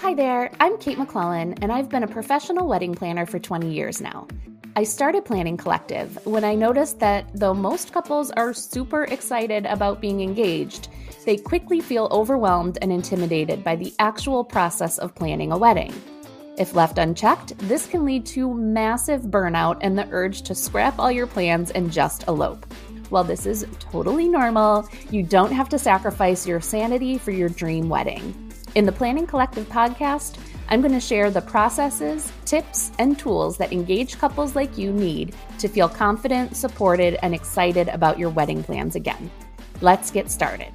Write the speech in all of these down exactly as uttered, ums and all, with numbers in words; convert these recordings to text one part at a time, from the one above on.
Hi there, I'm Kate McClellan, and I've been a professional wedding planner for twenty years now. I started Planning Collective when I noticed that though most couples are super excited about being engaged, they quickly feel overwhelmed and intimidated by the actual process of planning a wedding. If left unchecked, this can lead to massive burnout and the urge to scrap all your plans and just elope. While this is totally normal, you don't have to sacrifice your sanity for your dream wedding. In the Planning Collective podcast, I'm going to share the processes, tips, and tools that engaged couples like you need to feel confident, supported, and excited about your wedding plans again. Let's get started.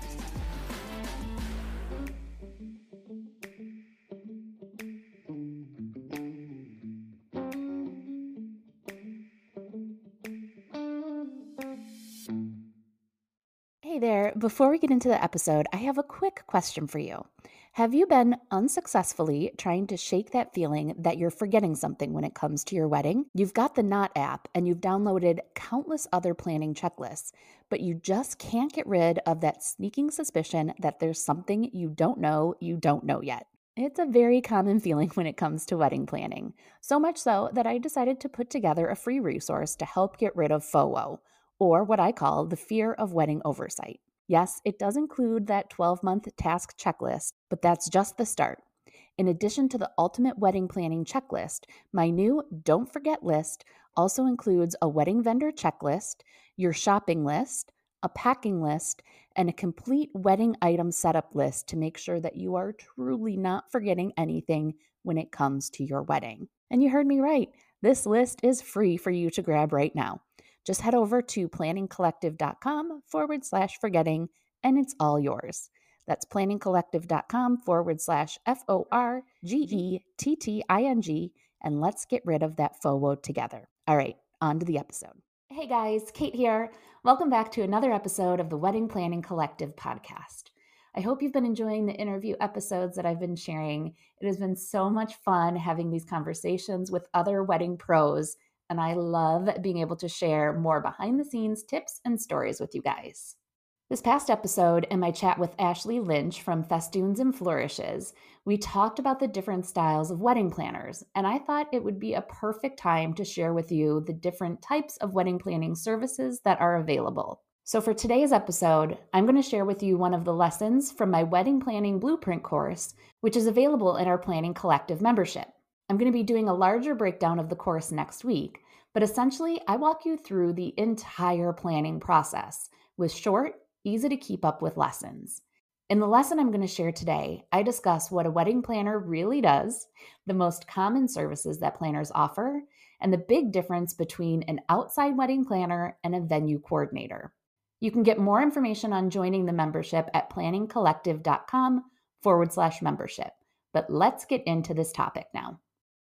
Hey there, before we get into the episode, I have a quick question for you. Have you been unsuccessfully trying to shake that feeling that you're forgetting something when it comes to your wedding? You've got the Knot app and you've downloaded countless other planning checklists, but you just can't get rid of that sneaking suspicion that there's something you don't know you don't know yet. It's a very common feeling when it comes to wedding planning, so much so that I decided to put together a free resource to help get rid of FOWO, or what I call the fear of wedding oversight. Yes, it does include that twelve-month task checklist, but that's just the start. In addition to the ultimate wedding planning checklist, my new Don't Forget list also includes a wedding vendor checklist, your shopping list, a packing list, and a complete wedding item setup list to make sure that you are truly not forgetting anything when it comes to your wedding. And you heard me right. This list is free for you to grab right now. Just head over to planningcollective.com forward slash forgetting, and it's all yours. That's planningcollective.com forward slash F O R G E T T I N G, and let's get rid of that FOWO together. All right, on to the episode. Hey guys, Kate here. Welcome back to another episode of the Wedding Planning Collective podcast. I hope you've been enjoying the interview episodes that I've been sharing. It has been so much fun having these conversations with other wedding pros, and I love being able to share more behind the scenes tips and stories with you guys. This past episode, in my chat with Ashley Lynch from Festoons and Flourishes, we talked about the different styles of wedding planners, and I thought it would be a perfect time to share with you the different types of wedding planning services that are available. So for today's episode, I'm going to share with you one of the lessons from my Wedding Planning Blueprint course, which is available in our Planning Collective membership. I'm going to be doing a larger breakdown of the course next week, but essentially I walk you through the entire planning process with short, easy to keep up with lessons. In the lesson I'm going to share today, I discuss what a wedding planner really does, the most common services that planners offer, and the big difference between an outside wedding planner and a venue coordinator. You can get more information on joining the membership at planningcollective.com forward slash membership. But let's get into this topic now.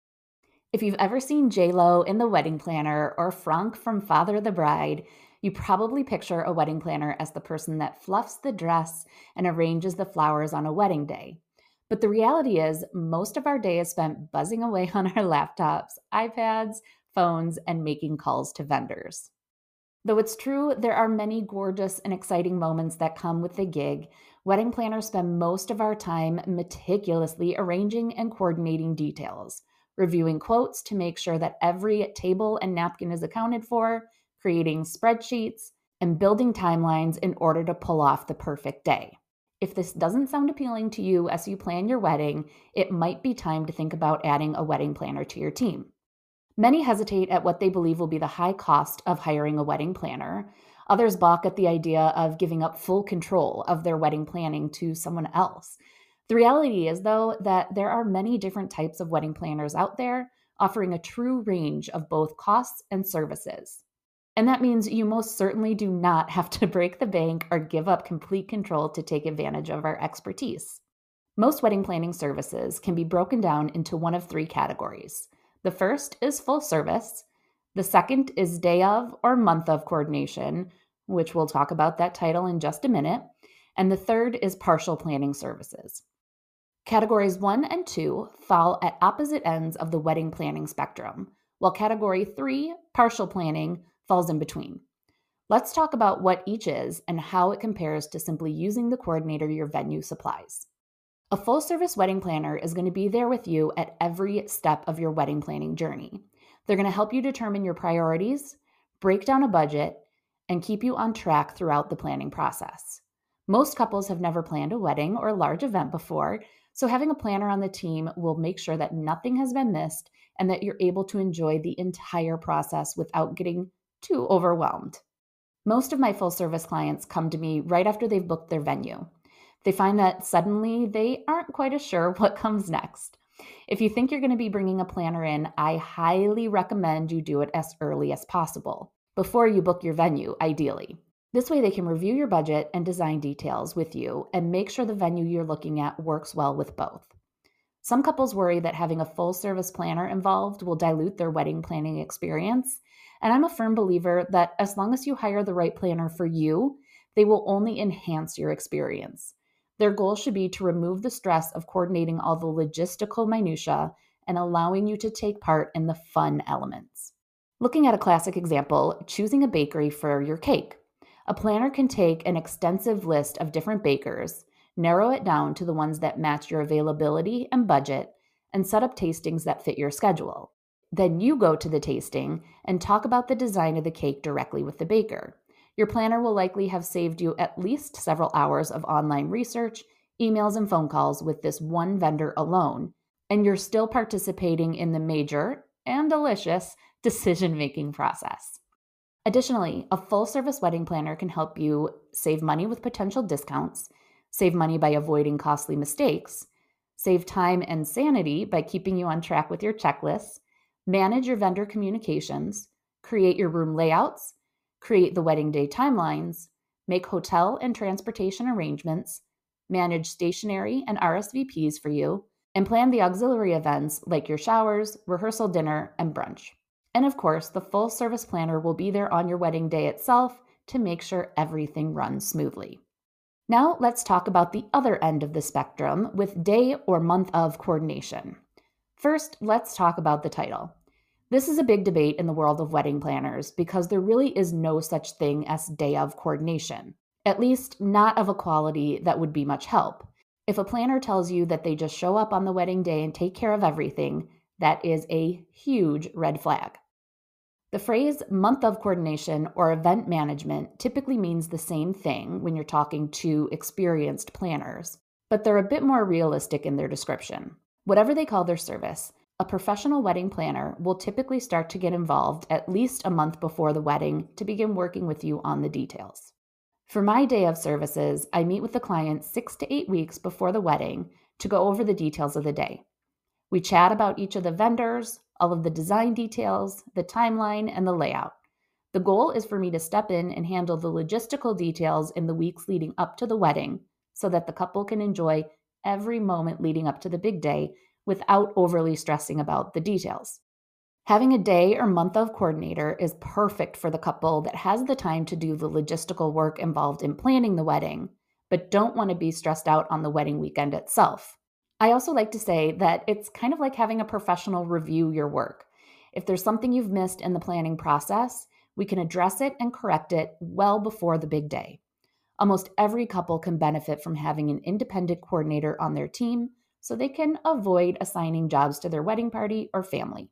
If you've ever seen J-Lo in The Wedding Planner or Frank from Father of the Bride, you probably picture a wedding planner as the person that fluffs the dress and arranges the flowers on a wedding day. But the reality is, most of our day is spent buzzing away on our laptops, iPads, phones, and making calls to vendors. Though it's true there are many gorgeous and exciting moments that come with the gig, wedding planners spend most of our time meticulously arranging and coordinating details, reviewing quotes to make sure that every table and napkin is accounted for, creating spreadsheets, and building timelines in order to pull off the perfect day. If this doesn't sound appealing to you as you plan your wedding, it might be time to think about adding a wedding planner to your team. Many hesitate at what they believe will be the high cost of hiring a wedding planner. Others balk at the idea of giving up full control of their wedding planning to someone else. The reality is, though, that there are many different types of wedding planners out there offering a true range of both costs and services. And that means you most certainly do not have to break the bank or give up complete control to take advantage of our expertise. Most wedding planning services can be broken down into one of three categories. The first is full service. The second is day of or month of coordination, which we'll talk about that title in just a minute. And the third is partial planning services. Categories one and two fall at opposite ends of the wedding planning spectrum, while category three, partial planning, falls in between. Let's talk about what each is and how it compares to simply using the coordinator your venue supplies. A full service wedding planner is going to be there with you at every step of your wedding planning journey. They're going to help you determine your priorities, break down a budget, and keep you on track throughout the planning process. Most couples have never planned a wedding or a large event before, so having a planner on the team will make sure that nothing has been missed and that you're able to enjoy the entire process without getting too overwhelmed. Most of my full service clients come to me right after they've booked their venue. They find that suddenly they aren't quite as sure what comes next. If you think you're going to be bringing a planner in, I highly recommend you do it as early as possible, before you book your venue, ideally. This way they can review your budget and design details with you and make sure the venue you're looking at works well with both. Some couples worry that having a full service planner involved will dilute their wedding planning experience, and I'm a firm believer that as long as you hire the right planner for you, they will only enhance your experience. Their goal should be to remove the stress of coordinating all the logistical minutia and allowing you to take part in the fun elements. Looking at a classic example, choosing a bakery for your cake. A planner can take an extensive list of different bakers, narrow it down to the ones that match your availability and budget, and set up tastings that fit your schedule. Then you go to the tasting and talk about the design of the cake directly with the baker. Your planner will likely have saved you at least several hours of online research, emails, and phone calls with this one vendor alone, and you're still participating in the major and delicious decision-making process. Additionally, a full-service wedding planner can help you save money with potential discounts, save money by avoiding costly mistakes, save time and sanity by keeping you on track with your checklists, manage your vendor communications, create your room layouts, create the wedding day timelines, make hotel and transportation arrangements, manage stationery and R S V Ps for you, and plan the auxiliary events like your showers, rehearsal dinner, and brunch. And of course, the full service planner will be there on your wedding day itself to make sure everything runs smoothly. Now let's talk about the other end of the spectrum with day or month of coordination. First, let's talk about the title. This is a big debate in the world of wedding planners because there really is no such thing as day of coordination, at least not of a quality that would be much help. If a planner tells you that they just show up on the wedding day and take care of everything, that is a huge red flag. The phrase month of coordination or event management typically means the same thing when you're talking to experienced planners, but they're a bit more realistic in their description. Whatever they call their service, a professional wedding planner will typically start to get involved at least a month before the wedding to begin working with you on the details. For my day of services, I meet with the client six to eight weeks before the wedding to go over the details of the day. We chat about each of the vendors, all of the design details, the timeline, and the layout. The goal is for me to step in and handle the logistical details in the weeks leading up to the wedding so that the couple can enjoy every moment leading up to the big day without overly stressing about the details. Having a day or month of coordinator is perfect for the couple that has the time to do the logistical work involved in planning the wedding, but don't want to be stressed out on the wedding weekend itself. I also like to say that it's kind of like having a professional review your work. If there's something you've missed in the planning process, we can address it and correct it well before the big day. Almost every couple can benefit from having an independent coordinator on their team so they can avoid assigning jobs to their wedding party or family.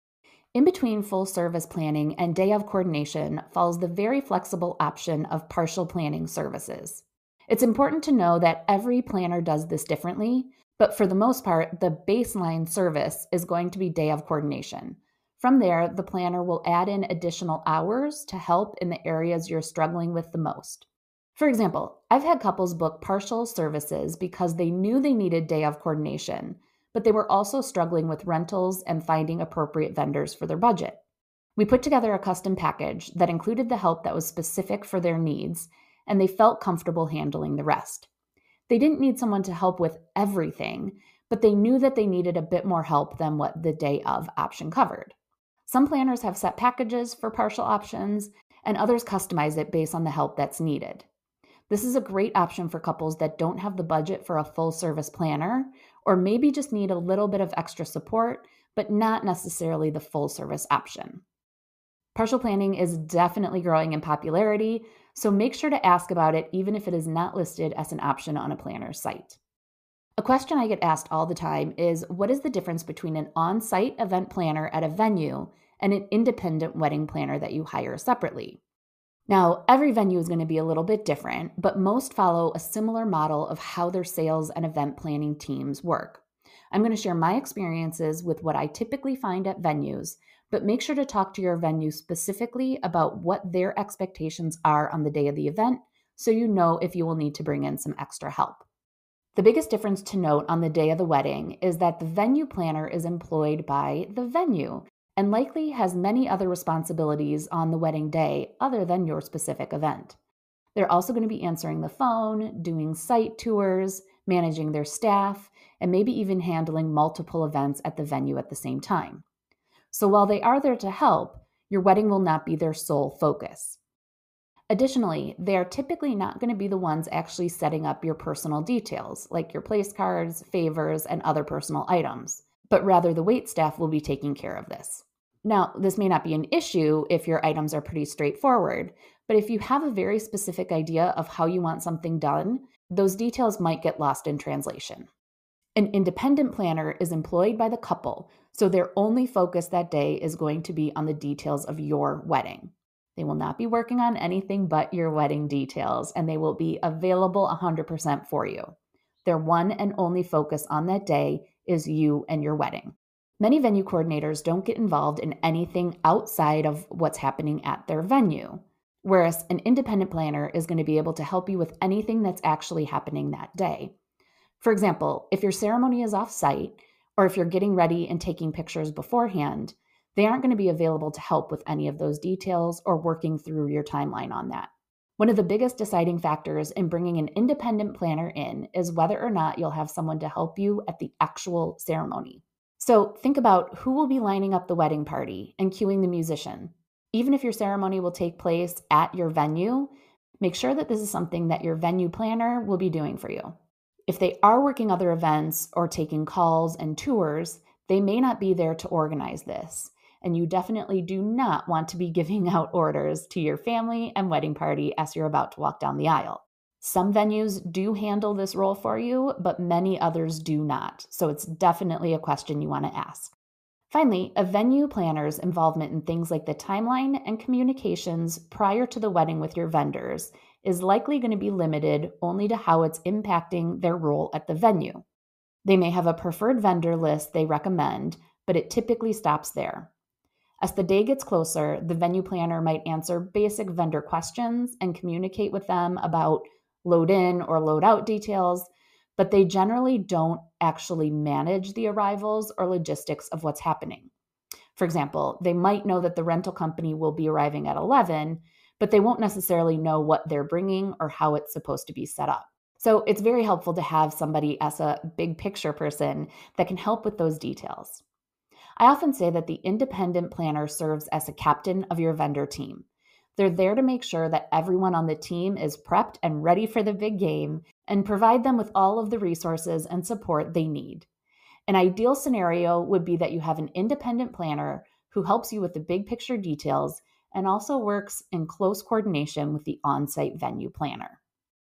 In between full service planning and day of coordination falls the very flexible option of partial planning services. It's important to know that every planner does this differently, but for the most part, the baseline service is going to be day of coordination. From there, the planner will add in additional hours to help in the areas you're struggling with the most. For example, I've had couples book partial services because they knew they needed day of coordination, but they were also struggling with rentals and finding appropriate vendors for their budget. We put together a custom package that included the help that was specific for their needs, and they felt comfortable handling the rest. They didn't need someone to help with everything, but they knew that they needed a bit more help than what the day of option covered. Some planners have set packages for partial options, and others customize it based on the help that's needed. This is a great option for couples that don't have the budget for a full-service planner, or maybe just need a little bit of extra support, but not necessarily the full-service option. Partial planning is definitely growing in popularity, so make sure to ask about it even if it is not listed as an option on a planner's site. A question I get asked all the time is, what is the difference between an on-site event planner at a venue and an independent wedding planner that you hire separately? Now, every venue is going to be a little bit different, but most follow a similar model of how their sales and event planning teams work. I'm going to share my experiences with what I typically find at venues, but make sure to talk to your venue specifically about what their expectations are on the day of the event so you know if you will need to bring in some extra help. The biggest difference to note on the day of the wedding is that the venue planner is employed by the venue and likely has many other responsibilities on the wedding day other than your specific event. They're also going to be answering the phone, doing site tours, managing their staff, and maybe even handling multiple events at the venue at the same time. So while they are there to help, your wedding will not be their sole focus. Additionally, they are typically not going to be the ones actually setting up your personal details, like your place cards, favors, and other personal items, but rather the wait staff will be taking care of this. Now, this may not be an issue if your items are pretty straightforward, but if you have a very specific idea of how you want something done, those details might get lost in translation. An independent planner is employed by the couple, so their only focus that day is going to be on the details of your wedding. They will not be working on anything but your wedding details, and they will be available one hundred percent for you. Their one and only focus on that day is you and your wedding. Many venue coordinators don't get involved in anything outside of what's happening at their venue, whereas an independent planner is going to be able to help you with anything that's actually happening that day. For example, if your ceremony is off-site, or if you're getting ready and taking pictures beforehand, they aren't going to be available to help with any of those details or working through your timeline on that. One of the biggest deciding factors in bringing an independent planner in is whether or not you'll have someone to help you at the actual ceremony. So think about who will be lining up the wedding party and cueing the musician. Even if your ceremony will take place at your venue, make sure that this is something that your venue planner will be doing for you. If they are working other events or taking calls and tours, they may not be there to organize this. And you definitely do not want to be giving out orders to your family and wedding party as you're about to walk down the aisle. Some venues do handle this role for you, but many others do not. So it's definitely a question you want to ask. Finally, a venue planner's involvement in things like the timeline and communications prior to the wedding with your vendors is likely going to be limited only to how it's impacting their role at the venue. They may have a preferred vendor list they recommend, but it typically stops there. As the day gets closer, the venue planner might answer basic vendor questions and communicate with them about load in or load out details, but they generally don't actually manage the arrivals or logistics of what's happening. For example, they might know that the rental company will be arriving at eleven, but they won't necessarily know what they're bringing or how it's supposed to be set up. So it's very helpful to have somebody as a big picture person that can help with those details. I often say that the independent planner serves as a captain of your vendor team. They're there to make sure that everyone on the team is prepped and ready for the big game and provide them with all of the resources and support they need. An ideal scenario would be that you have an independent planner who helps you with the big picture details and also works in close coordination with the on-site venue planner.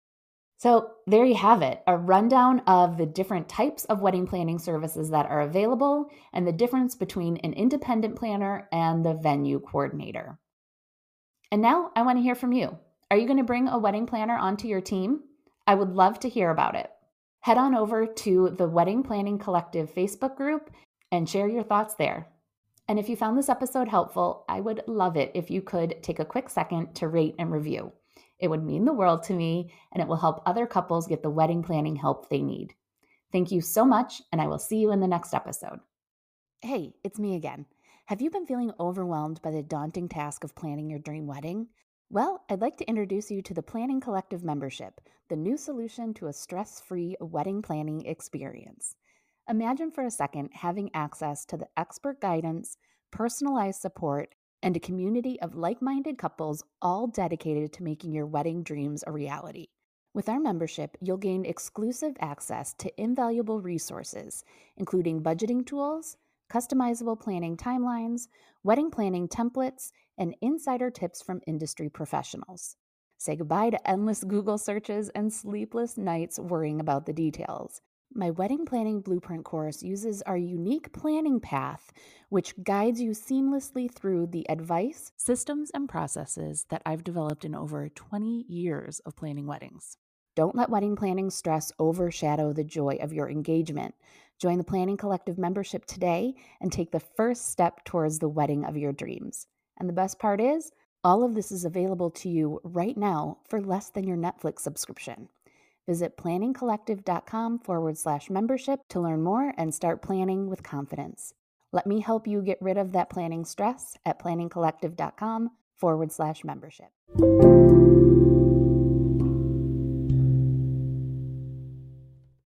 So there you have it, a rundown of the different types of wedding planning services that are available and the difference between an independent planner and the venue coordinator. And now I want to hear from you. Are you going to bring a wedding planner onto your team? I would love to hear about it. Head on over to the Wedding Planning Collective Facebook group and share your thoughts there. And if you found this episode helpful, I would love it if you could take a quick second to rate and review. It would mean the world to me, and it will help other couples get the wedding planning help they need. Thank you so much, and I will see you in the next episode. Hey, it's me again. Have you been feeling overwhelmed by the daunting task of planning your dream wedding? Well, I'd like to introduce you to the Planning Collective membership, the new solution to a stress-free wedding planning experience. Imagine for a second having access to the expert guidance, personalized support, and a community of like-minded couples all dedicated to making your wedding dreams a reality. With our membership, you'll gain exclusive access to invaluable resources, including budgeting tools, customizable planning timelines, wedding planning templates, and insider tips from industry professionals. Say goodbye to endless Google searches and sleepless nights worrying about the details. My wedding planning blueprint course uses our unique planning path, which guides you seamlessly through the advice, systems, and processes that I've developed in over twenty years of planning weddings. Don't let wedding planning stress overshadow the joy of your engagement. Join the Planning Collective membership today and take the first step towards the wedding of your dreams. And the best part is, all of this is available to you right now for less than your Netflix subscription. Visit planningcollective.com forward slash membership to learn more and start planning with confidence. Let me help you get rid of that planning stress at planningcollective.com forward slash membership.